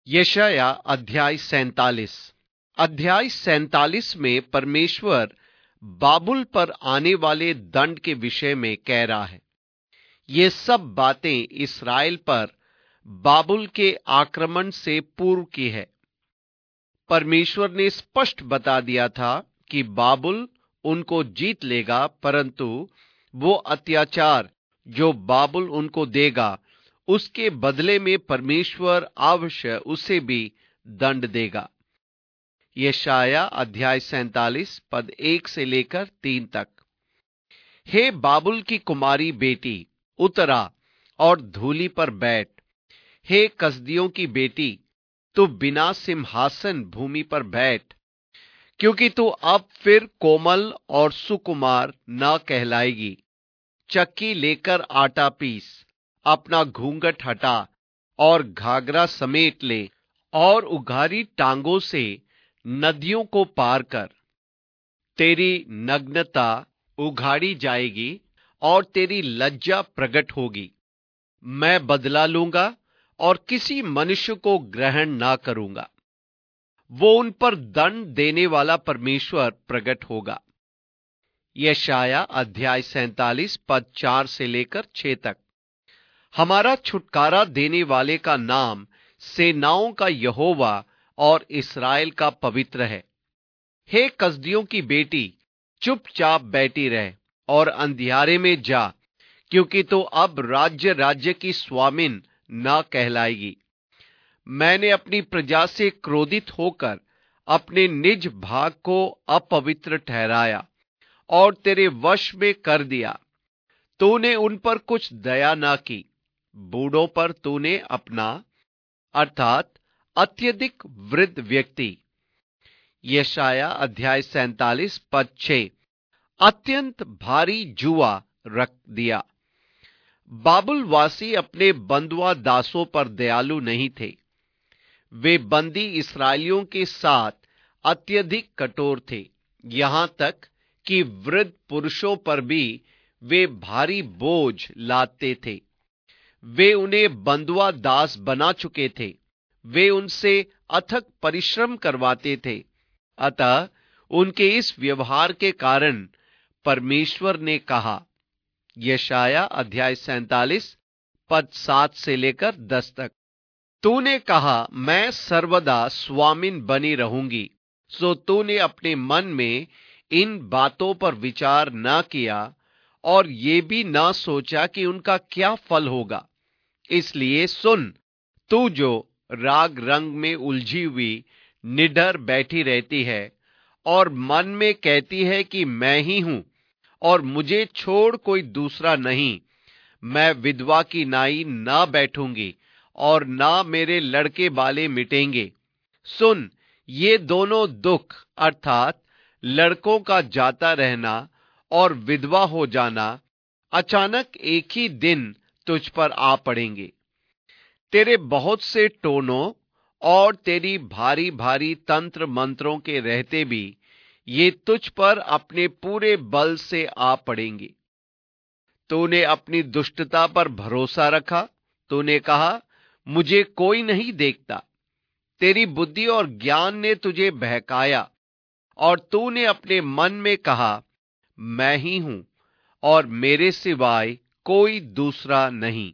यशाया अध्याय 47 में परमेश्वर बाबुल पर आने वाले दंड के विषय में कह रहा है। ये सब बातें इस्राएल पर बाबुल के आक्रमण से पूर्व की है। परमेश्वर ने स्पष्ट बता दिया था कि बाबुल उनको जीत लेगा, परंतु वो अत्याचार जो बाबुल उनको देगा उसके बदले में परमेश्वर अवश्य उसे भी दंड देगा। यशाया अध्याय 47 पद 1 से लेकर 3 तक। हे बाबुल की कुमारी बेटी, उतरा और धूली पर बैठ। हे कसदियों की बेटी, तू बिना सिंहासन भूमि पर बैठ, क्योंकि तू अब फिर कोमल और सुकुमार न कहलाएगी। चक्की लेकर आटा पीस, अपना घूंघट हटा और घाघरा समेट ले, और उघारी टांगों से नदियों को पार कर। तेरी नग्नता उघाड़ी जाएगी और तेरी लज्जा प्रकट होगी। मैं बदला लूंगा और किसी मनुष्य को ग्रहण ना करूंगा। वो उन पर दंड देने वाला परमेश्वर प्रकट होगा। यशाया अध्याय 47 पद 4 से लेकर 6 तक। हमारा छुटकारा देने वाले का नाम सेनाओं का यहोवा और इस्राएल का पवित्र है। हे कसदियों की बेटी, चुपचाप बैठी रह और अंधियारे में जा, क्योंकि तो अब राज्य राज्य की स्वामिन न कहलाएगी। मैंने अपनी प्रजा से क्रोधित होकर अपने निज भाग को अपवित्र ठहराया और तेरे वश में कर दिया। तूने उन पर कुछ दया न की। बूढ़ों पर तूने अपना अर्थात अत्यधिक वृद्ध व्यक्ति। यशाया अध्याय 47 पद 6 अत्यंत भारी जुआ रख दिया। बाबुलवासी अपने बंधुआ दासों पर दयालु नहीं थे। वे बंदी इस्राएलियों के साथ अत्यधिक कठोर थे, यहां तक कि वृद्ध पुरुषों पर भी वे भारी बोझ लादते थे। वे उन्हें बंधुआ दास बना चुके थे। वे उनसे अथक परिश्रम करवाते थे। अतः उनके इस व्यवहार के कारण परमेश्वर ने कहा, यशाया अध्याय 47 पद 7 से लेकर 10 तक। तूने कहा, मैं सर्वदा स्वामिन बनी रहूंगी, सो तूने अपने मन में इन बातों पर विचार न किया और ये भी न सोचा कि उनका क्या फल होगा। इसलिए सुन, तू जो राग रंग में उलझी हुई निडर बैठी रहती है और मन में कहती है कि मैं ही हूं और मुझे छोड़ कोई दूसरा नहीं। मैं विधवा की नाई ना बैठूंगी और ना मेरे लड़के बाले मिटेंगे। सुन, ये दोनों दुख अर्थात लड़कों का जाता रहना और विधवा हो जाना अचानक एक ही दिन तुझ पर आ पड़ेंगे। तेरे बहुत से टोनों और तेरी भारी भारी तंत्र मंत्रों के रहते भी ये तुझ पर अपने पूरे बल से आ पड़ेंगे। तूने अपनी दुष्टता पर भरोसा रखा। तूने कहा, मुझे कोई नहीं देखता। तेरी बुद्धि और ज्ञान ने तुझे बहकाया और तूने अपने मन में कहा, मैं ही हूं और मेरे सिवाय कोई दूसरा नहीं।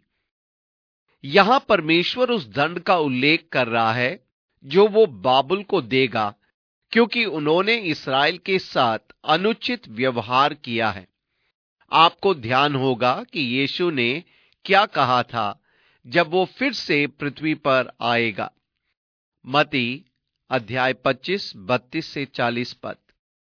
यहां परमेश्वर उस दंड का उल्लेख कर रहा है जो वो बाबुल को देगा, क्योंकि उन्होंने इस्राएल के साथ अनुचित व्यवहार किया है। आपको ध्यान होगा कि यीशु ने क्या कहा था जब वो फिर से पृथ्वी पर आएगा। मत्ती अध्याय 25 32 से 40 पद।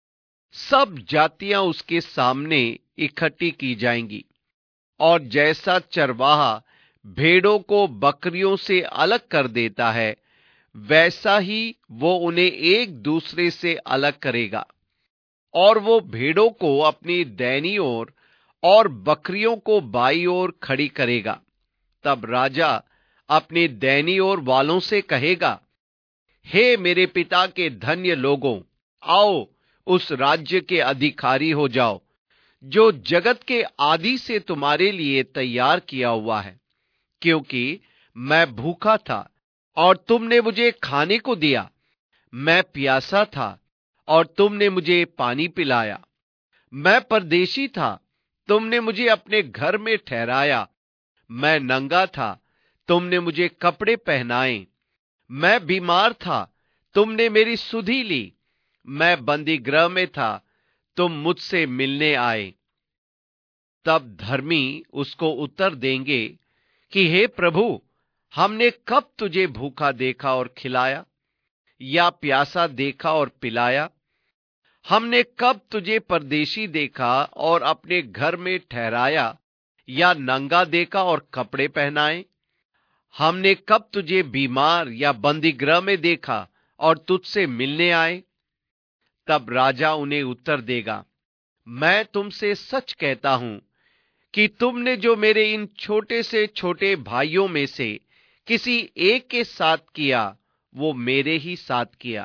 सब जातियां उसके सामने इकट्ठी की जाएंगी, और जैसा चरवाहा भेड़ों को बकरियों से अलग कर देता है, वैसा ही वो उन्हें एक दूसरे से अलग करेगा। और वो भेड़ों को अपनी दाहिनी ओर और बकरियों को बाईं ओर खड़ी करेगा। तब राजा अपने दाहिनी ओर वालों से कहेगा, हे मेरे पिता के धन्य लोगों, आओ उस राज्य के अधिकारी हो जाओ जो जगत के आदि से तुम्हारे लिए तैयार किया हुआ है। क्योंकि मैं भूखा था और तुमने मुझे खाने को दिया। मैं प्यासा था और तुमने मुझे पानी पिलाया। मैं परदेशी था, तुमने मुझे अपने घर में ठहराया। मैं नंगा था, तुमने मुझे कपड़े पहनाए। मैं बीमार था, तुमने मेरी सुधि ली। मैं बंदी गृह में था, तुम मुझसे मिलने आए। तब धर्मी उसको उत्तर देंगे कि हे प्रभु, हमने कब तुझे भूखा देखा और खिलाया, या प्यासा देखा और पिलाया? हमने कब तुझे परदेशी देखा और अपने घर में ठहराया, या नंगा देखा और कपड़े पहनाए? हमने कब तुझे बीमार या बंदीगृह में देखा और तुझसे मिलने आए? तब राजा उन्हें उत्तर देगा, मैं तुमसे सच कहता हूं कि तुमने जो मेरे इन छोटे से छोटे भाइयों में से किसी एक के साथ किया, वो मेरे ही साथ किया।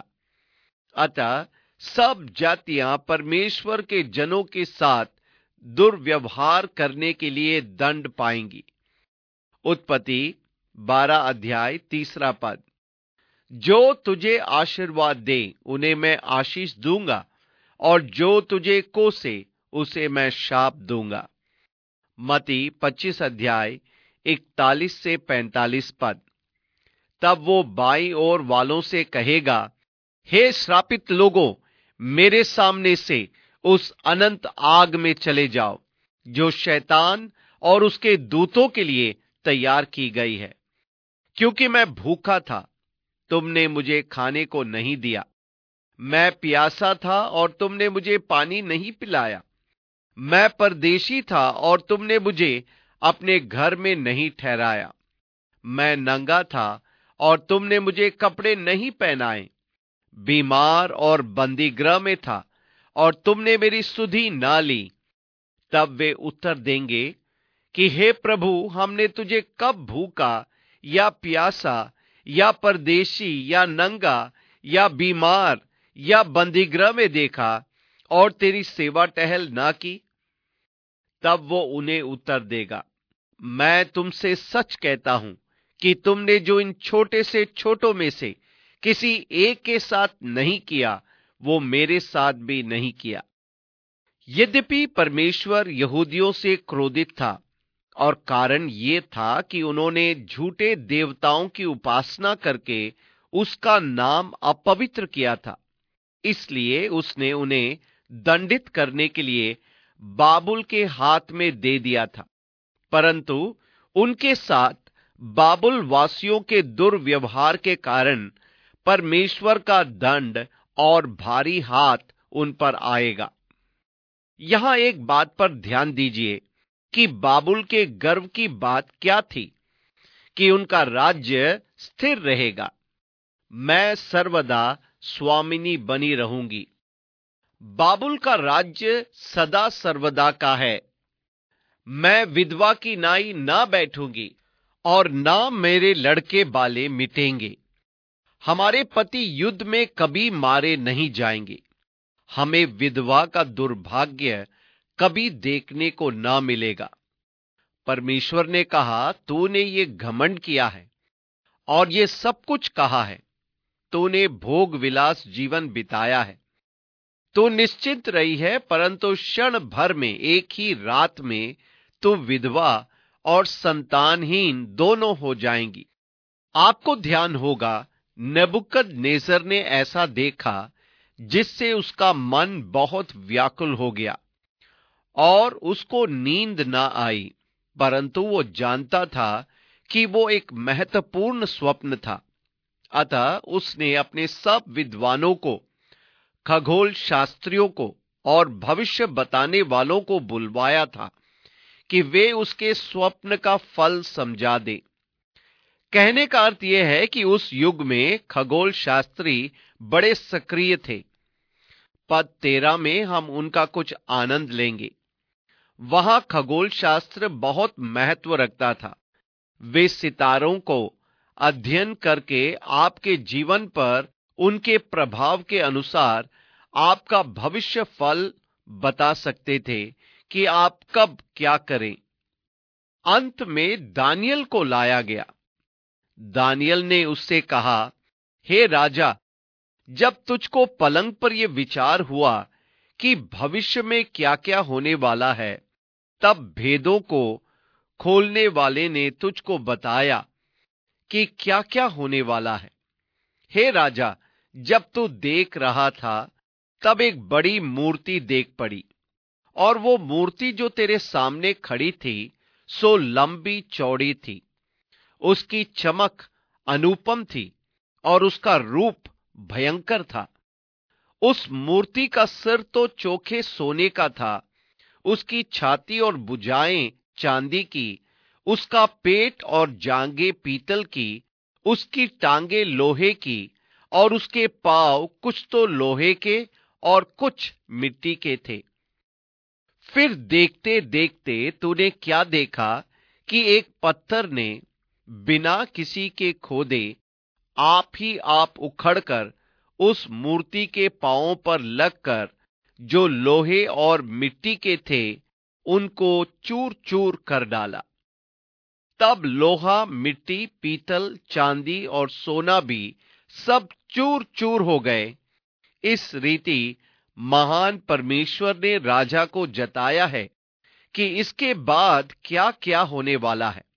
अतः सब जातियां परमेश्वर के जनों के साथ दुर्व्यवहार करने के लिए दंड पाएंगी। उत्पत्ति 12 अध्याय 3 पद। जो तुझे आशीर्वाद दे उन्हें मैं आशीष दूंगा, और जो तुझे कोसे उसे मैं शाप दूंगा। मत्ती 25 अध्याय 41 से 45 पद। तब वो बाईं ओर वालों से कहेगा, हे श्रापित लोगों, मेरे सामने से उस अनंत आग में चले जाओ, जो शैतान और उसके दूतों के लिए तैयार की गई है। क्योंकि मैं भूखा था, तुमने मुझे खाने को नहीं दिया। मैं प्यासा था और तुमने मुझे पानी नहीं पिलाया। मैं परदेशी था और तुमने मुझे अपने घर में नहीं ठहराया। मैं नंगा था और तुमने मुझे कपड़े नहीं पहनाए। बीमार और बंदीगृह में था और तुमने मेरी सुधि ना ली। तब वे उत्तर देंगे कि हे प्रभु, हमने तुझे कब भूखा या प्यासा या परदेशी या नंगा या बीमार या बंदीगृह में देखा और तेरी सेवा टहल ना की? तब वो उन्हें उत्तर देगा, मैं तुमसे सच कहता हूं कि तुमने जो इन छोटे से छोटों में से किसी एक के साथ नहीं किया, वो मेरे साथ भी नहीं किया। यद्यपि परमेश्वर यहूदियों से क्रोधित था, और कारण ये था कि उन्होंने झूठे देवताओं की उपासना करके उसका नाम अपवित्र किया था, इसलिए उसने उन्हें दंडित करने के लिए बाबुल के हाथ में दे दिया था। परंतु उनके साथ बाबुल वासियों के दुर्व्यवहार के कारण परमेश्वर का दंड और भारी हाथ उन पर आएगा। यहां एक बात पर ध्यान दीजिए कि बाबुल के गर्व की बात क्या थी कि उनका राज्य स्थिर रहेगा। मैं सर्वदा स्वामिनी बनी रहूंगी। बाबुल का राज्य सदा सर्वदा का है। मैं विधवा की नाई ना बैठूंगी और ना मेरे लड़के बाले मिटेंगे। हमारे पति युद्ध में कभी मारे नहीं जाएंगे। हमें विधवा का दुर्भाग्य कभी देखने को ना मिलेगा। परमेश्वर ने कहा, तूने ये घमंड किया है और ये सब कुछ कहा है। तूने भोग विलास जीवन बिताया है। तू निश्चिंत रही है, परंतु क्षण भर में, एक ही रात में तू विधवा और संतानहीन दोनों हो जाएंगी। आपको ध्यान होगा, नेबुकदनेस्सर ने ऐसा देखा जिससे उसका मन बहुत व्याकुल हो गया और उसको नींद ना आई, परंतु वो जानता था कि वो एक महत्वपूर्ण स्वप्न था। अतः उसने अपने सब विद्वानों को, खगोल शास्त्रियों को और भविष्य बताने वालों को बुलवाया था कि वे उसके स्वप्न का फल समझा दें। कहने का अर्थ यह है कि उस युग में खगोल शास्त्री बड़े सक्रिय थे। पद 13 में हम उनका कुछ आनंद लेंगे। वहां खगोल शास्त्र बहुत महत्व रखता था। वे सितारों को अध्ययन करके आपके जीवन पर उनके प्रभाव के अनुसार आपका भविष्य फल बता सकते थे कि आप कब क्या करें। अंत में दानियल को लाया गया। दानियल ने उससे कहा, हे राजा, जब तुझको पलंग पर यह विचार हुआ कि भविष्य में क्या क्या होने वाला है, तब भेदों को खोलने वाले ने तुझको बताया कि क्या क्या होने वाला है। हे राजा, जब तू देख रहा था तब एक बड़ी मूर्ति देख पड़ी, और वो मूर्ति जो तेरे सामने खड़ी थी सो लंबी चौड़ी थी। उसकी चमक अनुपम थी और उसका रूप भयंकर था। उस मूर्ति का सिर तो चोखे सोने का था, उसकी छाती और भुजाएं चांदी की, उसका पेट और जांघें पीतल की, उसकी टांगे लोहे की, और उसके पांव कुछ तो लोहे के और कुछ मिट्टी के थे। फिर देखते देखते तूने क्या देखा कि एक पत्थर ने बिना किसी के खोदे आप ही आप उखड़कर उस मूर्ति के पांवों पर लगकर, जो लोहे और मिट्टी के थे, उनको चूर चूर कर डाला। तब लोहा, मिट्टी, पीतल, चांदी और सोना भी सब चूर चूर हो गए। इस रीति महान परमेश्वर ने राजा को जताया है कि इसके बाद क्या क्या होने वाला है।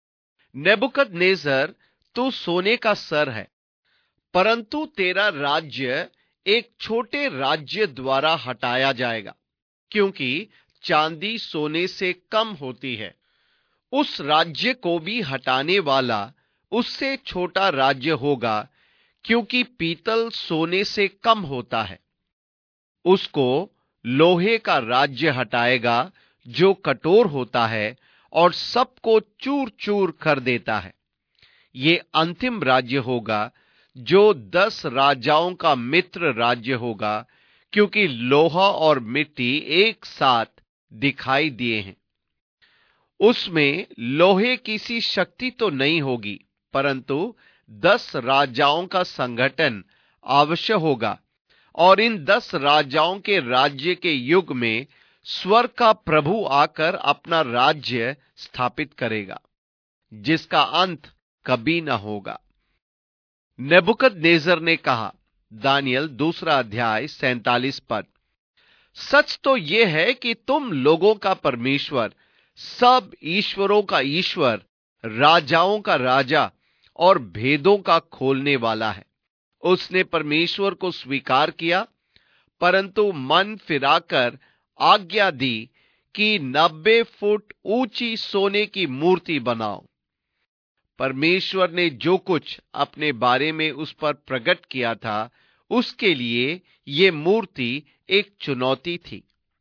नेबुकदनेस्सर, तू सोने का सर है, परंतु तेरा राज्य एक छोटे राज्य द्वारा हटाया जाएगा, क्योंकि चांदी सोने से कम होती है। उस राज्य को भी हटाने वाला उससे छोटा राज्य होगा, क्योंकि पीतल सोने से कम होता है। उसको लोहे का राज्य हटाएगा, जो कठोर होता है और सबको चूर चूर कर देता है। ये अंतिम राज्य होगा, जो 10 राजाओं का मित्र राज्य होगा, क्योंकि लोहा और मिट्टी एक साथ दिखाई दिए हैं। उसमें लोहे की सी शक्ति तो नहीं होगी, परंतु 10 राजाओं का संगठन अवश्य होगा, और इन 10 राजाओं के राज्य के युग में स्वर्ग का प्रभु आकर अपना राज्य स्थापित करेगा, जिसका अंत कभी न होगा। नेबुकदनेस्सर ने कहा, दानियल 2 अध्याय 47 पद, सच तो यह है कि तुम लोगों का परमेश्वर, सब ईश्वरों का ईश्वर, राजाओं का राजा और भेदों का खोलने वाला है। उसने परमेश्वर को स्वीकार किया, परंतु मन फिराकर आज्ञा दी कि 90 फुट ऊंची सोने की मूर्ति बनाओ। परमेश्वर ने जो कुछ अपने बारे में उस पर प्रकट किया था, उसके लिए ये मूर्ति एक चुनौती थी।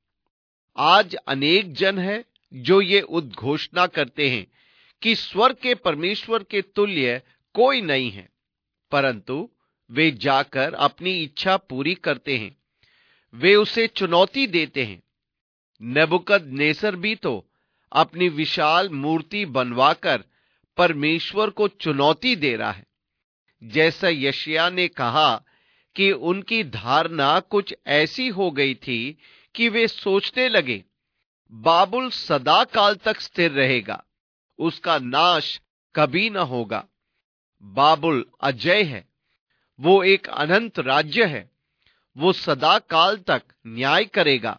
आज अनेक जन हैं जो ये उद्घोषणा करते हैं कि स्वर्ग के परमेश्वर के तुल्य कोई नहीं है, परंतु वे जाकर अपनी इच्छा पूरी करते हैं। वे उसे चुनौती देते हैं। नेबुकदनेस्सर भी तो अपनी विशाल मूर्ति बनवाकर परमेश्वर को चुनौती दे रहा है। जैसा यशायाह ने कहा कि उनकी धारणा कुछ ऐसी हो गई थी कि वे सोचने लगे, बाबुल सदा काल तक स्थिर रहेगा, उसका नाश कभी न होगा। बाबुल अजय है, वो एक अनंत राज्य है, वो सदा काल तक न्याय करेगा।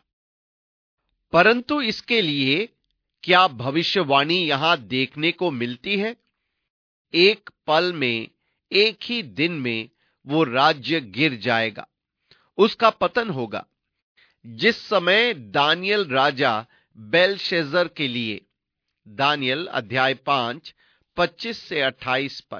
परंतु इसके लिए क्या भविष्यवाणी यहां देखने को मिलती है? एक पल में, एक ही दिन में वो राज्य गिर जाएगा, उसका पतन होगा। जिस समय दानियल राजा बेलशस्सर के लिए, दानियल अध्याय 5 25 से 28 पद,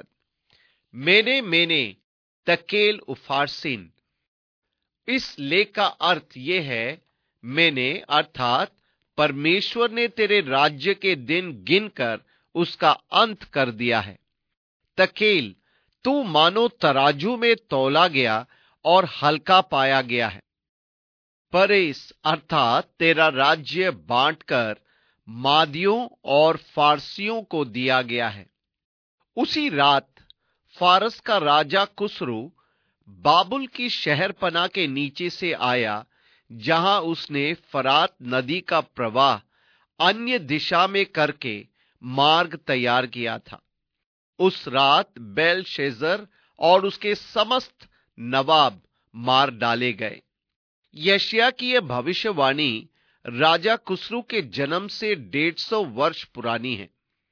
मैंने तकेल उफारसीन। इस लेख का अर्थ यह है, मैंने अर्थात परमेश्वर ने तेरे राज्य के दिन गिनकर उसका अंत कर दिया है। तकेल, तू मानो तराजू में तौला गया और हल्का पाया गया है। परेस अर्थात तेरा राज्य बांटकर मादियों और फारसियों को दिया गया है। उसी रात फारस का राजा खुसरू बाबुल की शहरपनाह के नीचे से आया, जहां उसने फरात नदी का प्रवाह अन्य दिशा में करके मार्ग तैयार किया था। उस रात बेलशेजर और उसके समस्त नवाब मार डाले गए। यशायाह की यह भविष्यवाणी राजा खुसरू के जन्म से 150 वर्ष पुरानी है।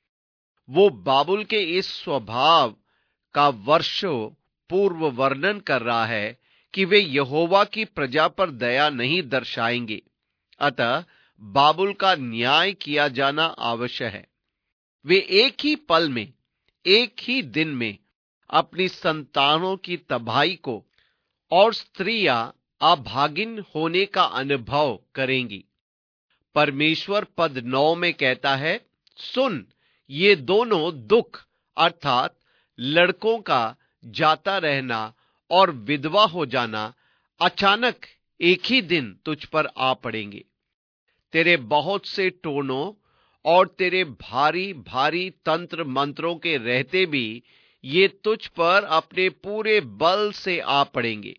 वो बाबुल के इस स्वभाव का वर्षों पूर्व वर्णन कर रहा है कि वे यहोवा की प्रजा पर दया नहीं दर्शाएंगे, अतः बाबुल का न्याय किया जाना आवश्यक है। वे एक ही पल में, एक ही दिन में अपनी संतानों की तबाही को और स्त्रियां अभागिन होने का अनुभव करेंगी। परमेश्वर पद 9 में कहता है, सुन, ये दोनों दुख अर्थात लड़कों का जाता रहना और विधवा हो जाना अचानक एक ही दिन तुझ पर आ पड़ेंगे। तेरे बहुत से टोनों और तेरे भारी भारी तंत्र मंत्रों के रहते भी ये तुझ पर अपने पूरे बल से आ पड़ेंगे।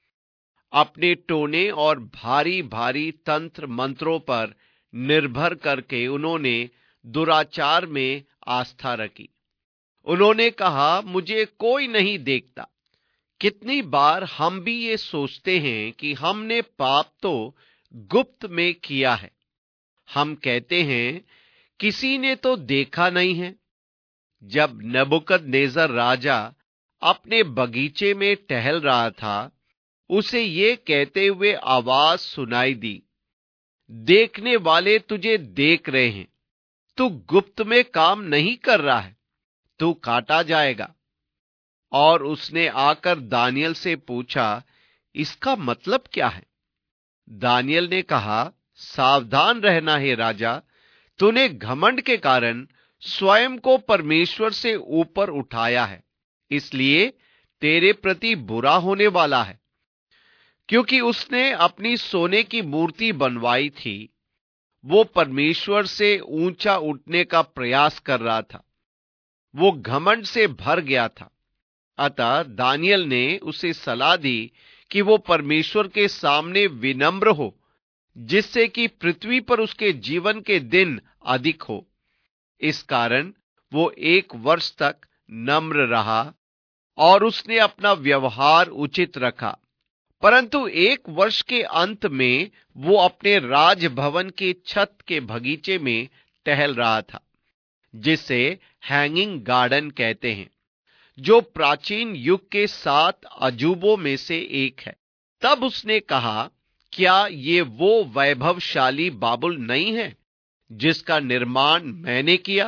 अपने टोने और भारी भारी तंत्र मंत्रों पर निर्भर करके उन्होंने दुराचार में आस्था रखी। उन्होंने कहा, मुझे कोई नहीं देखता। कितनी बार हम भी ये सोचते हैं कि हमने पाप तो गुप्त में किया है। हम कहते हैं, किसी ने तो देखा नहीं है। जब नबूकदनेस्सर राजा अपने बगीचे में टहल रहा था, उसे ये कहते हुए आवाज सुनाई दी, देखने वाले तुझे देख रहे हैं, तू गुप्त में काम नहीं कर रहा है, तू काटा जाएगा। और उसने आकर दानियल से पूछा, इसका मतलब क्या है? दानियल ने कहा, सावधान रहना है राजा, तूने घमंड के कारण स्वयं को परमेश्वर से ऊपर उठाया है, इसलिए तेरे प्रति बुरा होने वाला है। क्योंकि उसने अपनी सोने की मूर्ति बनवाई थी, वो परमेश्वर से ऊंचा उठने का प्रयास कर रहा था। वो घमंड से भर गया था। अतः दानियल ने उसे सलाह दी कि वो परमेश्वर के सामने विनम्र हो, जिससे कि पृथ्वी पर उसके जीवन के दिन अधिक हो। इस कारण वो 1 वर्ष तक नम्र रहा और उसने अपना व्यवहार उचित रखा। परंतु 1 वर्ष के अंत में वो अपने राजभवन के छत के बगीचे में टहल रहा था, जिसे हैंगिंग गार्डन कहते हैं, जो प्राचीन युग के 7 अजूबों में से एक है। तब उसने कहा, क्या ये वो वैभवशाली बाबुल नहीं है जिसका निर्माण मैंने किया?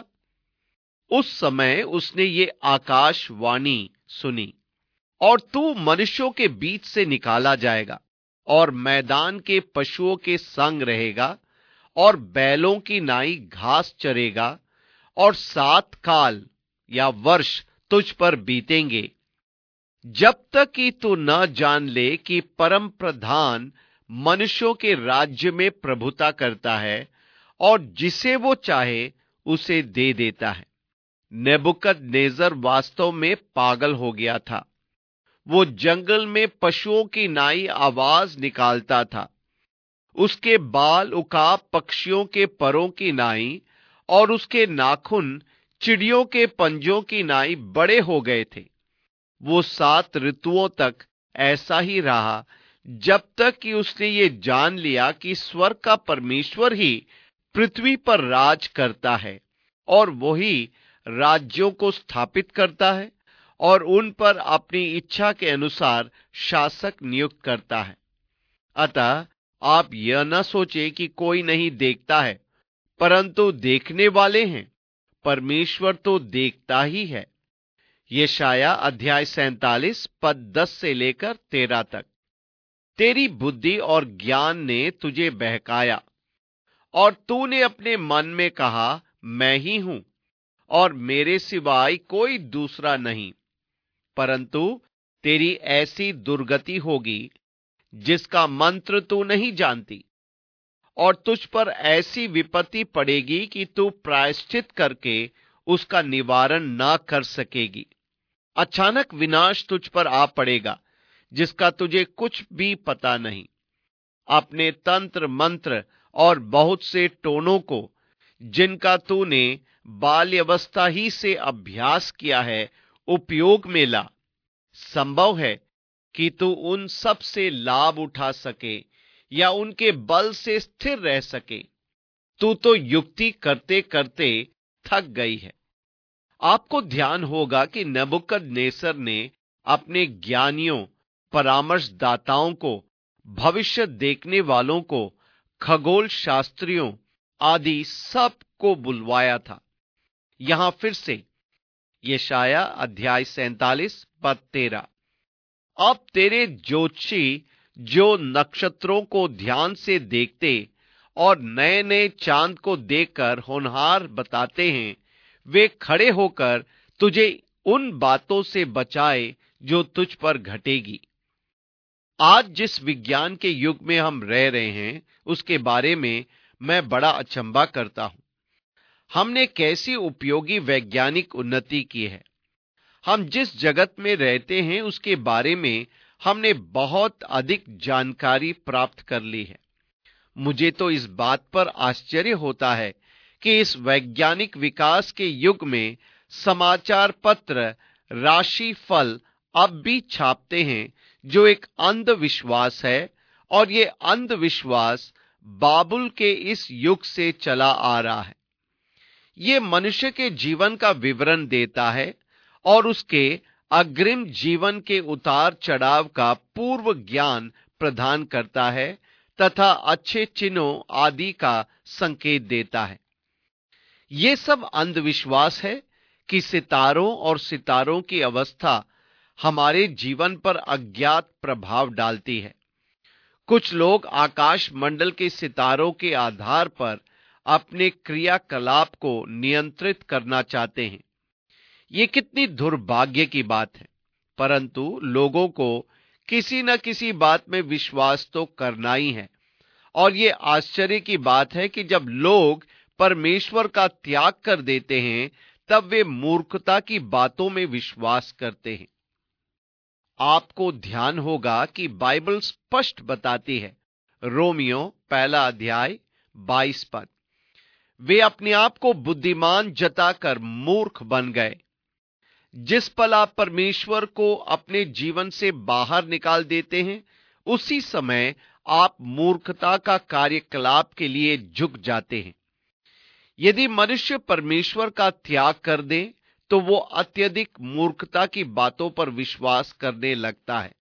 उस समय उसने ये आकाशवाणी सुनी, और तू मनुष्यों के बीच से निकाला जाएगा और मैदान के पशुओं के संग रहेगा और बैलों की नाई घास चरेगा, और 7 काल या वर्ष तुझ पर बीतेंगे, जब तक कि तू न जान ले कि परम प्रधान मनुष्यों के राज्य में प्रभुता करता है और जिसे वो चाहे उसे दे देता है। नेबुकदनेस्सर वास्तव में पागल हो गया था। वो जंगल में पशुओं की नाई आवाज निकालता था। उसके बाल उकाब पक्षियों के परों की नाई और उसके नाखून चिड़ियों के पंजों की नाई बड़े हो गए थे। वो 7 ऋतुओं तक ऐसा ही रहा, जब तक कि उसने ये जान लिया कि स्वर्ग का परमेश्वर ही पृथ्वी पर राज करता है और वही राज्यों को स्थापित करता है और उन पर अपनी इच्छा के अनुसार शासक नियुक्त करता है। अतः आप यह न सोचे कि कोई नहीं देखता है, परंतु देखने वाले हैं। परमेश्वर तो देखता ही है। यशायाह अध्याय 47 पद 10 से लेकर 13 तक। तेरी बुद्धि और ज्ञान ने तुझे बहकाया और तूने अपने मन में कहा, मैं ही हूं और मेरे सिवाय कोई दूसरा नहीं। परंतु तेरी ऐसी दुर्गति होगी जिसका मंत्र तू नहीं जानती, और तुझ पर ऐसी विपत्ति पड़ेगी कि तू प्रायश्चित करके उसका निवारण ना कर सकेगी। अचानक विनाश तुझ पर आ पड़ेगा जिसका तुझे कुछ भी पता नहीं। अपने तंत्र मंत्र और बहुत से टोनों को, जिनका तूने बाल्यावस्था ही से अभ्यास किया है, उपयोग में ला। संभव है कि तू उन सब से लाभ उठा सके या उनके बल से स्थिर रह सके। तू तो युक्ति करते करते थक गई है। आपको ध्यान होगा कि नबूकदनेस्सर ने अपने ज्ञानियों, परामर्शदाताओं को, भविष्य देखने वालों को, खगोल शास्त्रियों आदि सब को बुलवाया था। यहां फिर से यशाया अध्याय 47 पद 13। अब तेरे ज्योतिषी जो नक्षत्रों को ध्यान से देखते और नए नए चांद को देखकर होनहार बताते हैं, वे खड़े होकर तुझे उन बातों से बचाए जो तुझ पर घटेगी। आज जिस विज्ञान के युग में हम रह रहे हैं, उसके बारे में मैं बड़ा अचंभा करता हूं। हमने कैसी उपयोगी वैज्ञानिक उन्नति की है। हम जिस जगत में रहते हैं उसके बारे में हमने बहुत अधिक जानकारी प्राप्त कर ली है। मुझे तो इस बात पर आश्चर्य होता है कि इस वैज्ञानिक विकास के युग में समाचार पत्र राशि फल अब भी छापते हैं, जो एक अंधविश्वास है, और ये अंधविश्वास बाबुल के इस युग से चला आ रहा है। ये मनुष्य के जीवन का विवरण देता है और उसके अग्रिम जीवन के उतार चढ़ाव का पूर्व ज्ञान प्रदान करता है तथा अच्छे चिन्हों आदि का संकेत देता है। ये सब अंधविश्वास है कि सितारों और सितारों की अवस्था हमारे जीवन पर अज्ञात प्रभाव डालती है। कुछ लोग आकाश मंडल के सितारों के आधार पर अपने क्रियाकलाप को नियंत्रित करना चाहते हैं। ये कितनी दुर्भाग्य की बात है, परंतु लोगों को किसी न किसी बात में विश्वास तो करना ही है। और ये आश्चर्य की बात है कि जब लोग परमेश्वर का त्याग कर देते हैं, तब वे मूर्खता की बातों में विश्वास करते हैं। आपको ध्यान होगा कि बाइबल स्पष्ट बताती है, रोमियो पहला अध्याय 22 पद, वे अपने आप को बुद्धिमान जताकर मूर्ख बन गए। जिस पल आप परमेश्वर को अपने जीवन से बाहर निकाल देते हैं, उसी समय आप मूर्खता का कार्यकलाप के लिए झुक जाते हैं। यदि मनुष्य परमेश्वर का त्याग कर दे तो वो अत्यधिक मूर्खता की बातों पर विश्वास करने लगता है।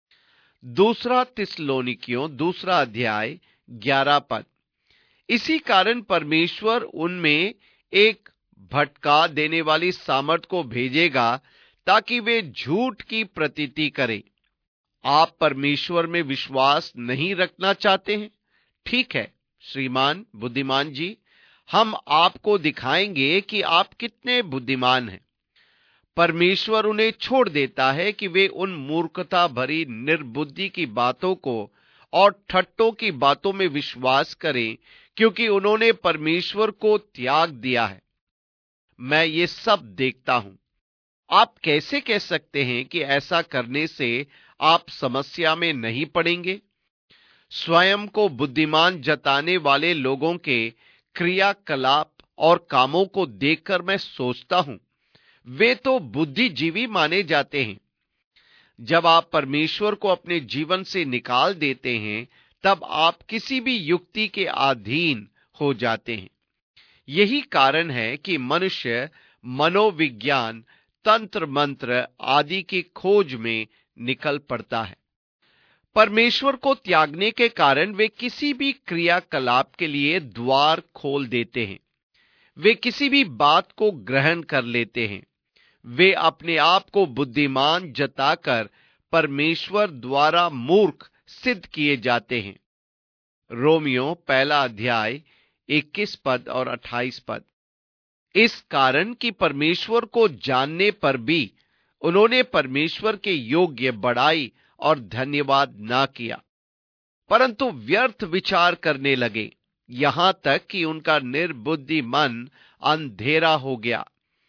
दूसरा थिस्सलुनीकियों दूसरा अध्याय 11 पद, इसी कारण परमेश्वर उनमें एक भटका देने वाली सामर्थ को भेजेगा ताकि वे झूठ की प्रतीति करें। आप परमेश्वर में विश्वास नहीं रखना चाहते हैं? ठीक है श्रीमान बुद्धिमान जी, हम आपको दिखाएंगे कि आप कितने बुद्धिमान हैं। परमेश्वर उन्हें छोड़ देता है कि वे उन मूर्खता भरी निर्बुद्धि की बातों को और ठट्टों की बातों में विश्वास करें, क्योंकि उन्होंने परमेश्वर को त्याग दिया है। मैं ये सब देखता हूं। आप कैसे कह सकते हैं कि ऐसा करने से आप समस्या में नहीं पड़ेंगे? स्वयं को बुद्धिमान जताने वाले लोगों के क्रियाकलाप और कामों को देखकर मैं सोचता हूं, वे तो बुद्धिजीवी माने जाते हैं। जब आप परमेश्वर को अपने जीवन से निकाल देते हैं, तब आप किसी भी युक्ति के अधीन हो जाते हैं। यही कारण है कि मनुष्य मनोविज्ञान, तंत्र मंत्र आदि की खोज में निकल पड़ता है। परमेश्वर को त्यागने के कारण वे किसी भी क्रियाकलाप के लिए द्वार खोल देते हैं। वे किसी भी बात को ग्रहण कर लेते हैं। वे अपने आप को बुद्धिमान जताकर परमेश्वर द्वारा मूर्ख सिद्ध किए जाते हैं। रोमियो पहला अध्याय 21 पद और 28 पद, इस कारण कि परमेश्वर को जानने पर भी उन्होंने परमेश्वर के योग्य बड़ाई और धन्यवाद ना किया, परंतु व्यर्थ विचार करने लगे, यहां तक कि उनका निर्बुद्धि मन अंधेरा हो गया।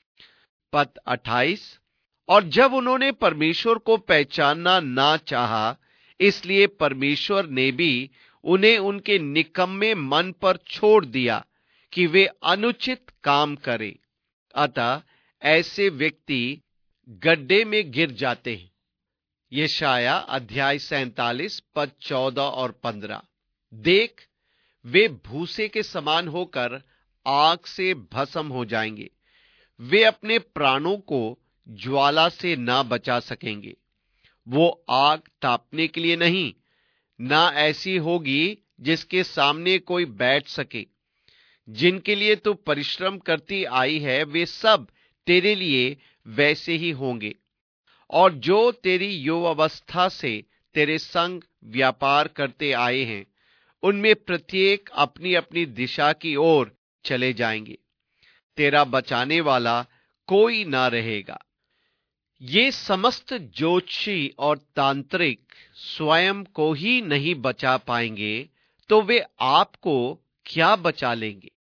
पद 28, और जब उन्होंने परमेश्वर को पहचानना ना चाहा, इसलिए परमेश्वर ने भी उन्हें उनके निकम्मे मन पर छोड़ दिया, कि वे अनुचित काम करें। अतः ऐसे व्यक्ति गड्ढे में गिर जाते हैं। यशाया अध्याय 47 पद 14 और 15। देख, वे भूसे के समान होकर आग से भस्म हो जाएंगे। वे अपने प्राणों को ज्वाला से ना बचा सकेंगे। वो आग तापने के लिए नहीं, ना ऐसी होगी जिसके सामने कोई बैठ सके। जिनके लिए तू परिश्रम करती आई है, वे सब तेरे लिए वैसे ही होंगे। और जो तेरी युवावस्था से तेरे संग व्यापार करते आए हैं, उनमें प्रत्येक अपनी अपनी दिशा की ओर चले जाएंगे। तेरा बचाने वाला कोई ना रहेगा। ये समस्त ज्योतिषी और तांत्रिक स्वयं को ही नहीं बचा पाएंगे, तो वे आपको क्या बचा लेंगे?